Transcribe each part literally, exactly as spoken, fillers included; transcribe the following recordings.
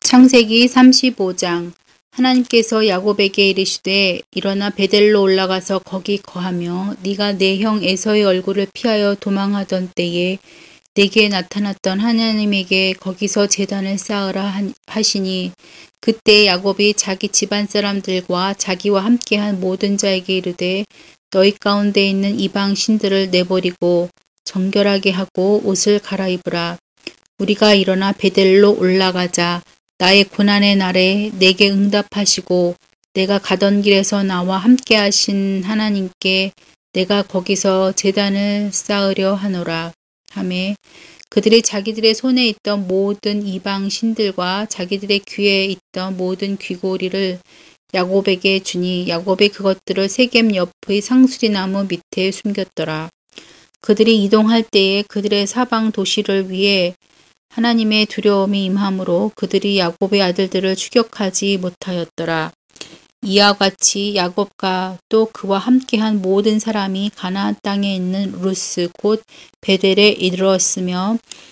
창세기 삼십오 장. 하나님께서 야곱에게 이르시되 일어나 베델로 올라가서 거기 거하며 네가 내 형 에서의 얼굴을 피하여 도망하던 때에 내게 나타났던 하나님에게 거기서 제단을 쌓으라 하시니, 그때 야곱이 자기 집안 사람들과 자기와 함께한 모든 자에게 이르되 너희 가운데 있는 이방 신들을 내버리고 정결하게 하고 옷을 갈아입으라. 우리가 일어나 베델로 올라가자. 나의 고난의 날에 내게 응답하시고 내가 가던 길에서 나와 함께 하신 하나님께 내가 거기서 제단을 쌓으려 하노라 하매, 그들이 자기들의 손에 있던 모든 이방 신들과 자기들의 귀에 있던 모든 귀고리를 야곱에게 주니 야곱이 그것들을 세겜 옆의 상수리나무 밑에 숨겼더라. 그들이 이동할 때에 그들의 사방 도시를 위해 하나님의 두려움이 임함으로 그들이 야곱의 아들들을 추격하지 못하였더라. 이와 같이 야곱과 또 그와 함께한 모든 사람이 가나안 땅에 있는 루스 곧 베델에 이르렀으며,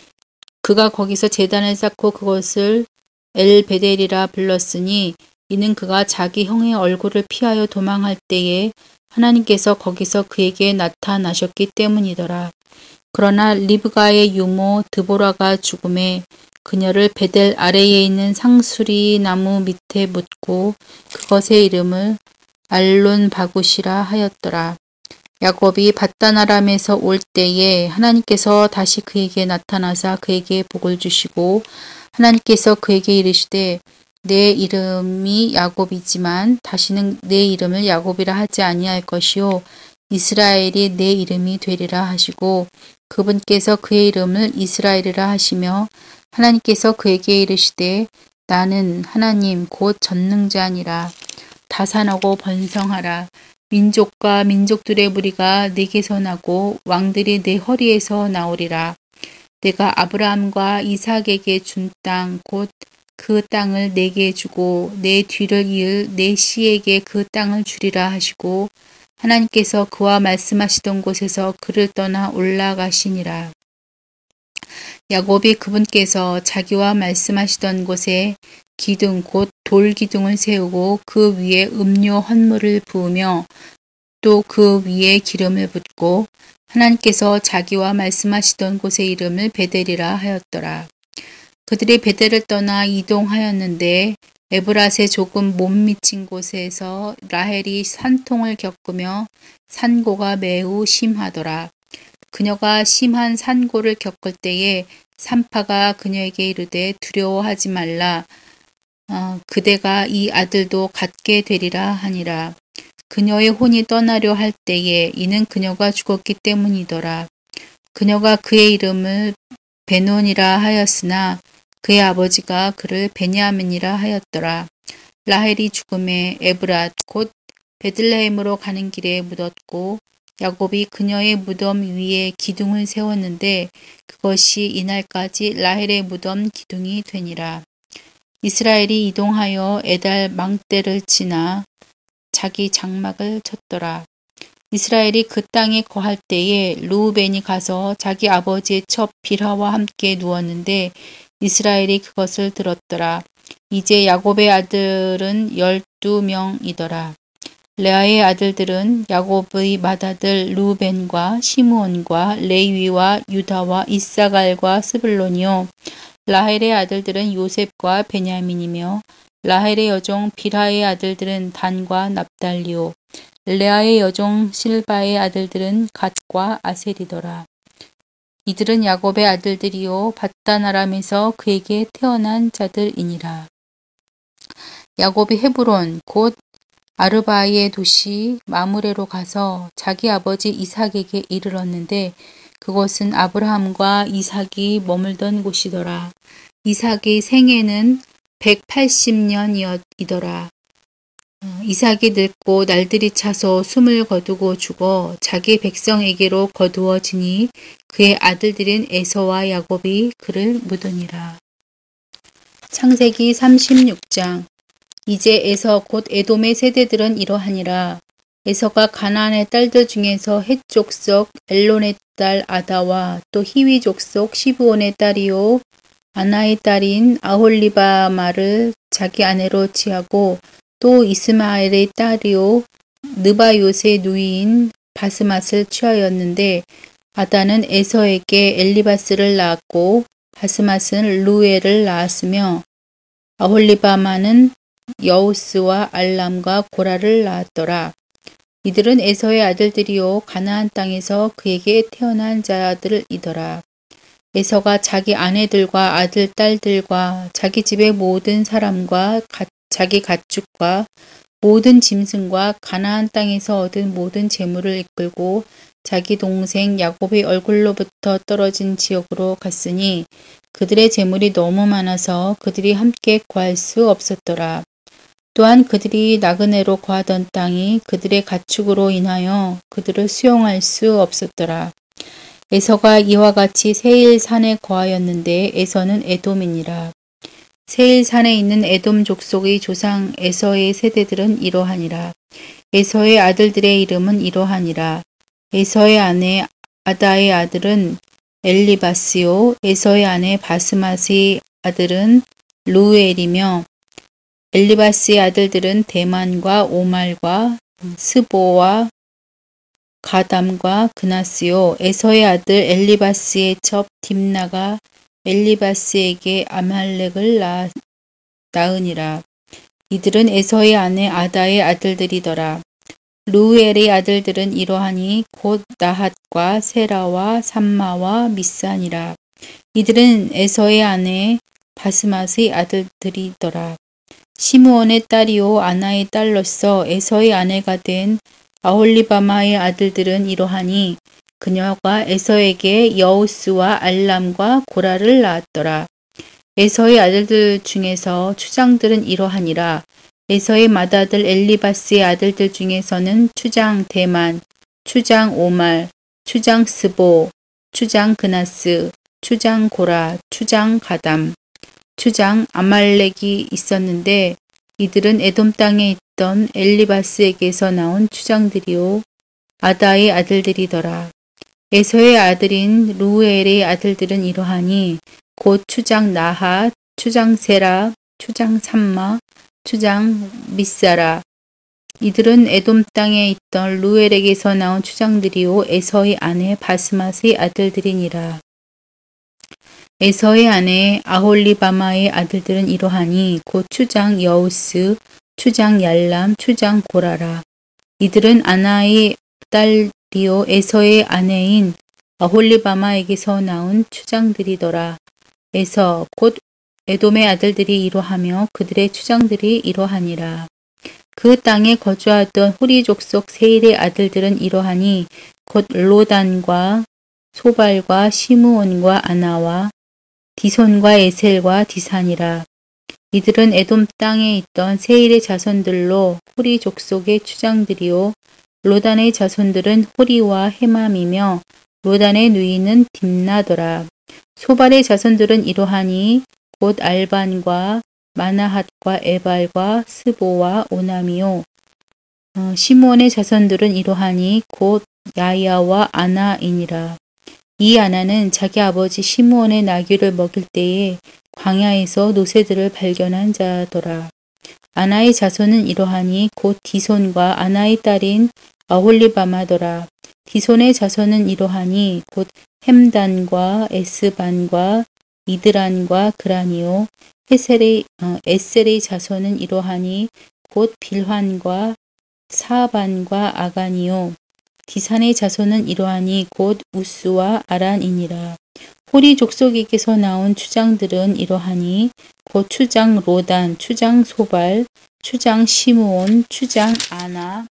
그가 거기서 제단을 쌓고 그것을 엘베델이라 불렀으니, 이는 그가 자기 형의 얼굴을 피하여 도망할 때에 하나님께서 거기서 그에게 나타나셨기 때문이더라. 그러나 리브가의 유모 드보라가 죽음에 그녀를 베델 아래에 있는 상수리 나무 밑에 묻고 그것의 이름을 알론 바굿이라 하였더라. 야곱이 밧단 아람에서 올 때에 하나님께서 다시 그에게 나타나사 그에게 복을 주시고, 하나님께서 그에게 이르시되 내 이름이 야곱이지만 다시는 내 이름을 야곱이라 하지 아니할 것이요 이스라엘이 내 이름이 되리라 하시고, 그분께서 그의 이름을 이스라엘이라 하시며, 하나님께서 그에게 이르시되 나는 하나님 곧 전능자니라. 다산하고 번성하라. 민족과 민족들의 무리가 내게서 나고 왕들이 내 허리에서 나오리라. 내가 아브라함과 이삭에게 준 땅 곧 그 땅을 내게 주고 내 뒤를 이을 내 씨에게 그 땅을 주리라 하시고, 하나님께서 그와 말씀하시던 곳에서 그를 떠나 올라가시니라. 야곱이 그분께서 자기와 말씀하시던 곳에 기둥 곧 돌기둥을 세우고 그 위에 음료 헌물을 부으며 또 그 위에 기름을 붓고, 하나님께서 자기와 말씀하시던 곳의 이름을 베델이라 하였더라. 그들이 베델을 떠나 이동하였는데 에브랏에 조금 못 미친 곳에서 라헬이 산통을 겪으며 산고가 매우 심하더라. 그녀가 심한 산고를 겪을 때에 산파가 그녀에게 이르되 두려워하지 말라. 어, 그대가 이 아들도 갖게 되리라 하니라. 그녀의 혼이 떠나려 할 때에 이는 그녀가 죽었기 때문이더라. 그녀가 그의 이름을 베논이라 하였으나 그의 아버지가 그를 베냐민이라 하였더라. 라헬이 죽음에 에브랏 곧 베들레헴으로 가는 길에 묻었고, 야곱이 그녀의 무덤 위에 기둥을 세웠는데 그것이 이날까지 라헬의 무덤 기둥이 되니라. 이스라엘이 이동하여 에달 망대를 지나 자기 장막을 쳤더라. 이스라엘이 그 땅에 거할 때에 르우벤이 가서 자기 아버지의 첩 빌하와 함께 누웠는데 이스라엘이 그것을 들었더라. 이제 야곱의 아들은 열두 명이더라. 레아의 아들들은 야곱의 맏아들 르우벤과 시므온과 레위와 유다와 이사갈과 스불론이요. 라헬의 아들들은 요셉과 베냐민이며, 라헬의 여종 빌하의 아들들은 단과 납달리요. 레아의 여종 실바의 아들들은 갓과 아셀이더라. 이들은 야곱의 아들들이요 밧단 아람에서 그에게 태어난 자들이니라. 야곱이 헤브론 곧 아르바의 도시 마므레로 가서 자기 아버지 이삭에게 이르렀는데 그곳은 아브라함과 이삭이 머물던 곳이더라. 이삭의 생애는 백팔십 년이더라. 이삭이 늙고 날들이 차서 숨을 거두고 죽어 자기 백성에게로 거두어지니 그의 아들들인 에서와 야곱이 그를 묻으니라. 창세기 삼십육 장. 이제 에서 곧 에돔의 세대들은 이러하니라. 에서가 가나안의 딸들 중에서 헷 족속 엘론의 딸 아다와 또 히위 족속 시브온의 딸이요 아나의 딸인 아홀리바마를 자기 아내로 취하고 또 이스마엘의 딸이요 느바요의 누이인 바스맛을 취하였는데 아다는 에서에게 엘리바스를 낳았고 바스맛은 루엘을 낳았으며 아홀리바마는 여우스와 알람과 고라를 낳았더라. 이들은 에서의 아들들이요 가나안 땅에서 그에게 태어난 자들이더라. 에서가 자기 아내들과 아들, 딸들과 자기 집의 모든 사람과 가, 자기 가축과 모든 짐승과 가나안 땅에서 얻은 모든 재물을 이끌고 자기 동생 야곱의 얼굴로부터 떨어진 지역으로 갔으니 그들의 재물이 너무 많아서 그들이 함께 구할 수 없었더라. 또한 그들이 나그네로 거하던 땅이 그들의 가축으로 인하여 그들을 수용할 수 없었더라. 에서가 이와 같이 세일 산에 거하였는데 에서는 에돔이니라. 세일 산에 있는 에돔 족속의 조상 에서의 세대들은 이러하니라. 에서의 아들들의 이름은 이러하니라. 에서의 아내 아다의 아들은 엘리바스요 에서의 아내 바스맛의 아들은 루엘이며 엘리바스의 아들들은 대만과 오말과 스보와 가담과 그나스요. 에서의 아들 엘리바스의 첩 딥나가 엘리바스에게 아말렉을 낳, 낳으니라. 이들은 에서의 아내 아다의 아들들이더라. 루엘의 아들들은 이러하니 곧 나핫과 세라와 삼마와 미산이라. 이들은 에서의 아내 바스맛의 아들들이더라. 시므온의 딸이요 아나의 딸로서 에서의 아내가 된 아홀리바마의 아들들은 이러하니 그녀가 에서에게 여우스와 알람과 고라를 낳았더라. 에서의 아들들 중에서 추장들은 이러하니라. 에서의 맏아들 엘리바스의 아들들 중에서는 추장 대만, 추장 오말, 추장 스보, 추장 그나스, 추장 고라, 추장 가담, 추장 아말렉이 있었는데 이들은 에돔 땅에 있던 엘리바스에게서 나온 추장들이요 아다의 아들들이더라. 에서의 아들인 루엘의 아들들은 이러하니 곧 추장 나핫, 추장 세라, 추장 삼마, 추장 미사라. 이들은 에돔 땅에 있던 루엘에게서 나온 추장들이요 에서의 아내 바스맛의 아들들이니라. 에서의 아내 아홀리바마의 아들들은 이러하니 곧 추장 여우스, 추장 얄람, 추장 고라라. 이들은 아나의 딸이요 에서의 아내인 아홀리바마에게서 나온 추장들이더라. 에서 곧 에돔의 아들들이 이러하며 그들의 추장들이 이러하니라. 그 땅에 거주하던 후리 족속 세일의 아들들은 이러하니 곧 로단과 소발과 시므온과 아나와 디손과 에셀과 디산이라. 이들은 에돔 땅에 있던 세일의 자손들로 후리 족속의 추장들이요 로단의 자손들은 호리와 헤맘이며 로단의 누이는 딥나더라. 소발의 자손들은 이러하니 곧 알반과 마나핫과 에발과 스보와 오남이요. 어, 시므온의 자손들은 이러하니 곧 야야와 아나이니라. 이 아나는 자기 아버지 시므온의 나귀를 먹일 때에 광야에서 노새들을 발견한 자더라. 아나의 자손은 이러하니 곧 디손과 아나의 딸인 아홀리바마더라. 디손의 자손은 이러하니 곧 햄단과 에스반과 이드란과 그라니요. 에셀의, 어, 에셀의 자손은 이러하니 곧 빌환과 사반과 아간이요. 디산의 자손은 이러하니 곧 우스와 아란이니라. 호리 족속에게서 나온 추장들은 이러하니 곧 추장 로단, 추장 소발, 추장 시므온, 추장 아나,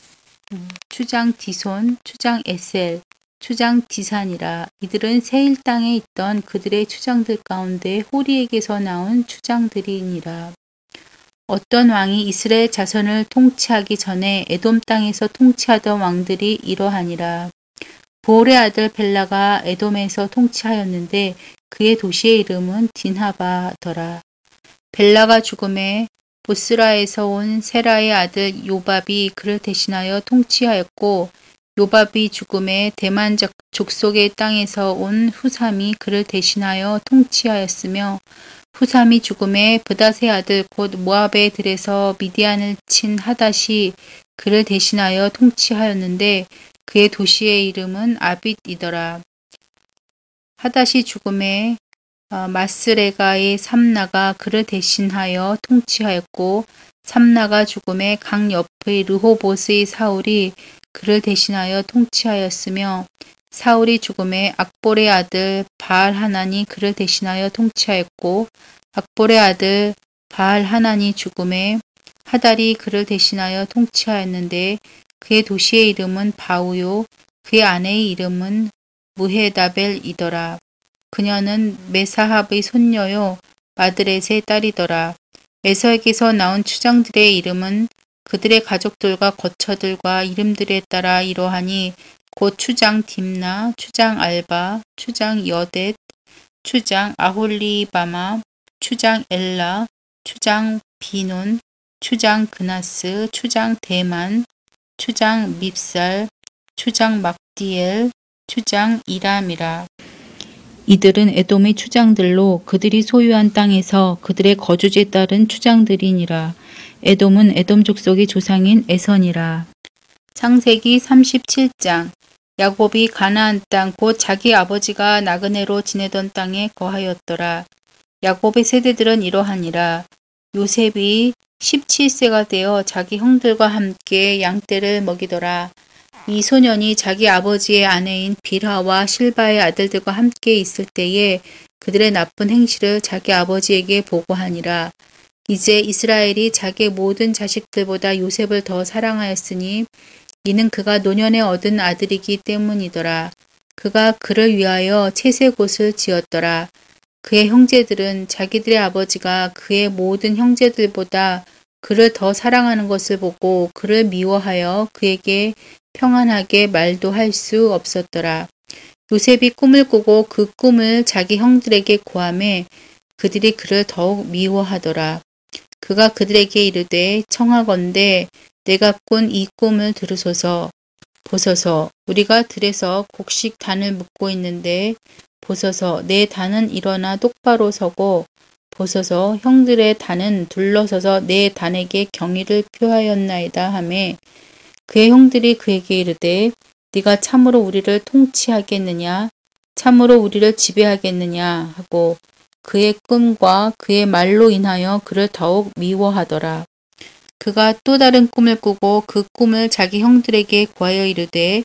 추장 디손, 추장 에셀, 추장 디산이라. 이들은 세일 땅에 있던 그들의 추장들 가운데 호리에게서 나온 추장들이니라. 어떤 왕이 이스라엘 자손을 통치하기 전에 에돔 땅에서 통치하던 왕들이 이러하니라. 부올의 아들 벨라가 에돔에서 통치하였는데 그의 도시의 이름은 딘하바더라. 벨라가 죽음에 보스라에서 온 세라의 아들 요밥이 그를 대신하여 통치하였고 요밥이 죽음에 대만 적- 족속의 땅에서 온 후삼이 그를 대신하여 통치하였으며 후삼이 죽음에 브닷의 아들 곧 모압의 들에서 미디안을 친 하닷이 그를 대신하여 통치하였는데 그의 도시의 이름은 아빗이더라. 하닷이 죽음에 어, 마스레가의 삼나가 그를 대신하여 통치하였고 삼나가 죽음에 강 옆의 르호봇의 사울이 그를 대신하여 통치하였으며 사울이 죽음에 악볼의 아들 바알 하난이 그를 대신하여 통치하였고 악볼의 아들 바알 하난이 죽음에 하달이 그를 대신하여 통치하였는데 그의 도시의 이름은 바우요 그의 아내의 이름은 무헤다벨이더라. 그녀는 메사합의 손녀요 마드렛의 딸이더라. 에서에게서 나온 추장들의 이름은 그들의 가족들과 거처들과 이름들에 따라 이러하니 곧 추장 딥나, 추장 알바, 추장 여댓, 추장 아홀리바마, 추장 엘라, 추장 비논, 추장 그나스, 추장 대만, 추장 밉살, 추장 막디엘, 추장 이람이라. 이들은 에돔의 추장들로 그들이 소유한 땅에서 그들의 거주지에 따른 추장들이니라. 에돔은 에돔 족속의 조상인 에선이라. 창세기 삼십칠 장. 야곱이 가나안 땅 곧 자기 아버지가 나그네로 지내던 땅에 거하였더라. 야곱의 세대들은 이러하니라. 요셉이 십칠 세가 되어 자기 형들과 함께 양떼를 먹이더라. 이 소년이 자기 아버지의 아내인 빌하와 실바의 아들들과 함께 있을 때에 그들의 나쁜 행실을 자기 아버지에게 보고하니라. 이제 이스라엘이 자기의 모든 자식들보다 요셉을 더 사랑하였으니 이는 그가 노년에 얻은 아들이기 때문이더라. 그가 그를 위하여 채색옷을 지었더라. 그의 형제들은 자기들의 아버지가 그의 모든 형제들보다 그를 더 사랑하는 것을 보고 그를 미워하여 그에게 평안하게 말도 할 수 없었더라. 요셉이 꿈을 꾸고 그 꿈을 자기 형들에게 고하매 그들이 그를 더욱 미워하더라. 그가 그들에게 이르되 청하건대 내가 꾼 이 꿈을 들으소서. 보소서 우리가 들에서 곡식 단을 묶고 있는데 보소서 내 단은 일어나 똑바로 서고 보소서 형들의 단은 둘러서서 내 단에게 경의를 표하였나이다 하매 그의 형들이 그에게 이르되 네가 참으로 우리를 통치하겠느냐 참으로 우리를 지배하겠느냐 하고 그의 꿈과 그의 말로 인하여 그를 더욱 미워하더라. 그가 또 다른 꿈을 꾸고 그 꿈을 자기 형들에게 고하여 이르되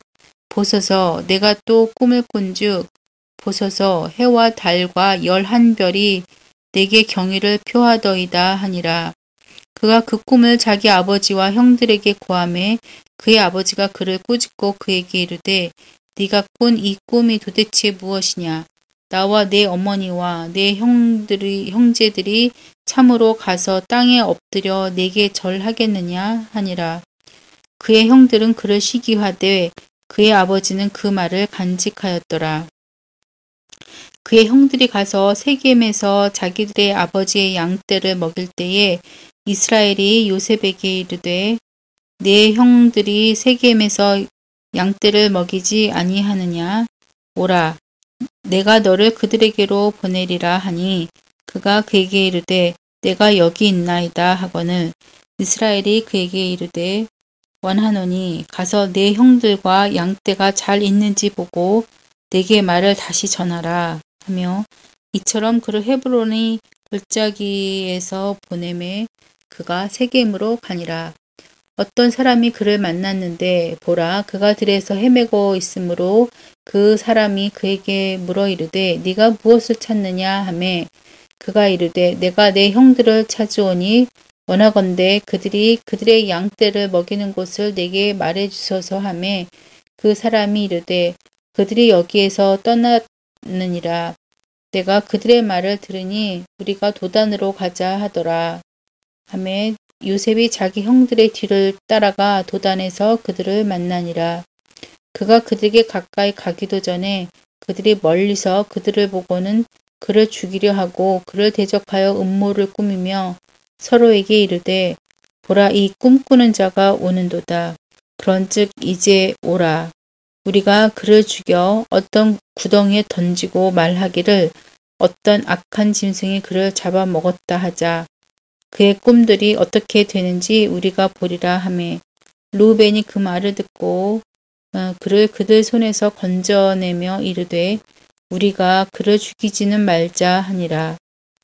보소서 내가 또 꿈을 꾼즉 보소서 해와 달과 열한 별이 내게 경의를 표하더이다 하니라. 그가 그 꿈을 자기 아버지와 형들에게 고하매 그의 아버지가 그를 꾸짖고 그에게 이르되 네가 꾼 이 꿈이 도대체 무엇이냐 나와 내 어머니와 내 형들이, 형제들이 참으로 가서 땅에 엎드려 내게 절하겠느냐 하니라. 그의 형들은 그를 시기하되 그의 아버지는 그 말을 간직하였더라. 그의 형들이 가서 세겜에서 자기들의 아버지의 양떼를 먹일 때에 이스라엘이 요셉에게 이르되 내 형들이 세겜에서 양떼를 먹이지 아니하느냐 오라 내가 너를 그들에게로 보내리라 하니 그가 그에게 이르되 내가 여기 있나이다 하거늘 이스라엘이 그에게 이르되 원하노니 가서 내 형들과 양떼가 잘 있는지 보고 내게 말을 다시 전하라 하며 이처럼 그를 헤브론의 골짜기에서 보내매 그가 세겜으로 가니라. 어떤 사람이 그를 만났는데 보라 그가 들에서 헤매고 있으므로 그 사람이 그에게 물어 이르되 네가 무엇을 찾느냐 하매 그가 이르되 내가 내 형들을 찾으오니 원하건대 그들이 그들의 양떼를 먹이는 곳을 내게 말해 주소서 하매 그 사람이 이르되 그들이 여기에서 떠났느니라. 내가 그들의 말을 들으니 우리가 도단으로 가자 하더라. 하매 요셉이 자기 형들의 뒤를 따라가 도단에서 그들을 만나니라. 그가 그들에게 가까이 가기도 전에 그들이 멀리서 그들을 보고는 그를 죽이려 하고 그를 대적하여 음모를 꾸미며 서로에게 이르되 보라 이 꿈꾸는 자가 오는도다. 그런즉 이제 오라. 우리가 그를 죽여 어떤 구덩이에 던지고 말하기를 어떤 악한 짐승이 그를 잡아먹었다 하자. 그의 꿈들이 어떻게 되는지 우리가 보리라 하매 루벤이 그 말을 듣고 어, 그를 그들 손에서 건져내며 이르되 우리가 그를 죽이지는 말자 하니라.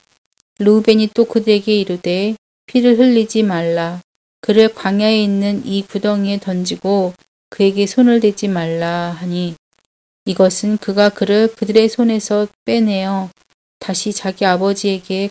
루벤이 또 그들에게 이르되 피를 흘리지 말라. 그를 광야에 있는 이 구덩이에 던지고 그에게 손을 대지 말라 하니 이것은 그가 그를 그들의 손에서 빼내어 다시 자기 아버지에게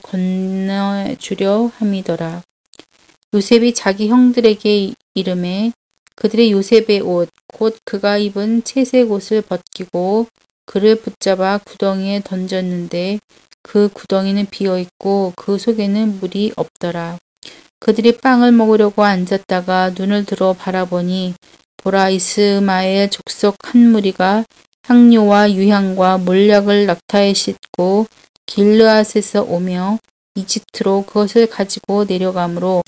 건너주려 함이더라. 요셉이 자기 형들에게 이르매 그들의 요셉의 옷, 곧 그가 입은 채색 옷을 벗기고 그를 붙잡아 구덩이에 던졌는데 그 구덩이는 비어있고 그 속에는 물이 없더라. 그들이 빵을 먹으려고 앉았다가 눈을 들어 바라보니 보라 이스마엘 족속 한 무리가 향료와 유향과 몰약을 낙타에 싣고 길르앗에서 오며 이집트로 그것을 가지고 내려가므로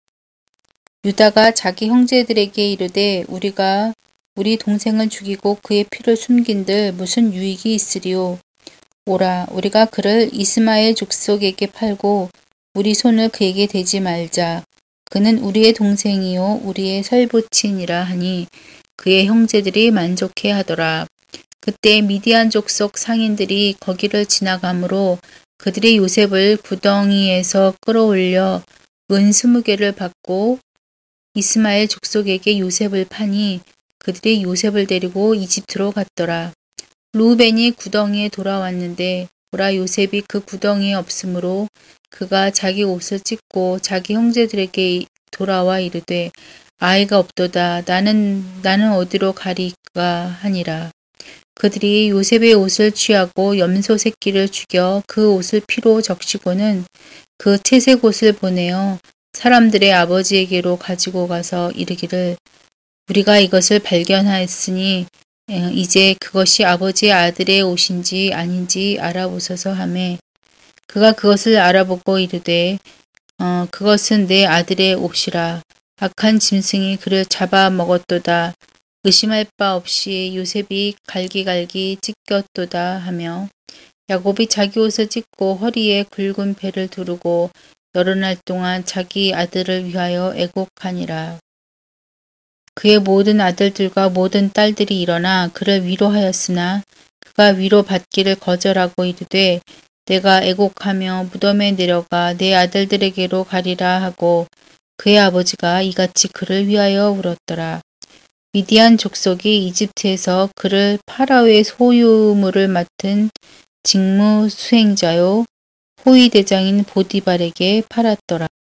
유다가 자기 형제들에게 이르되 우리가 우리 동생을 죽이고 그의 피를 숨긴들 무슨 유익이 있으리요. 오라 우리가 그를 이스마엘 족속에게 팔고 우리 손을 그에게 대지 말자. 그는 우리의 동생이요 우리의 살부친이라 하니 그의 형제들이 만족해 하더라. 그때 미디안 족속 상인들이 거기를 지나가므로 그들이 요셉을 구덩이에서 끌어올려 은 스무 개를 받고 이스마엘 족속에게 요셉을 파니 그들이 요셉을 데리고 이집트로 갔더라. 루벤이 구덩이에 돌아왔는데 보라 요셉이 그 구덩이에 없으므로 그가 자기 옷을 찢고 자기 형제들에게 돌아와 이르되 아이가 없도다. 나는 나는 어디로 가리까 하니라. 그들이 요셉의 옷을 취하고 염소 새끼를 죽여 그 옷을 피로 적시고는 그 채색 옷을 보내어 사람들의 아버지에게로 가지고 가서 이르기를 우리가 이것을 발견하였으니 이제 그것이 아버지의 아들의 옷인지 아닌지 알아보소서 하매 그가 그것을 알아보고 이르되 어, 그것은 내 아들의 옷이라. 악한 짐승이 그를 잡아먹었도다. 의심할 바 없이 요셉이 갈기갈기 찢겼도다 하며 야곱이 자기 옷을 찢고 허리에 굵은 배를 두르고 여러 날 동안 자기 아들을 위하여 애곡하니라. 그의 모든 아들들과 모든 딸들이 일어나 그를 위로하였으나 그가 위로받기를 거절하고 이르되 내가 애곡하며 무덤에 내려가 내 아들들에게로 가리라 하고 그의 아버지가 이같이 그를 위하여 울었더라. 미디안 족속이 이집트에서 그를 파라오의 소유물을 맡은 직무 수행자요 호위 대장인 보디발에게 팔았더라.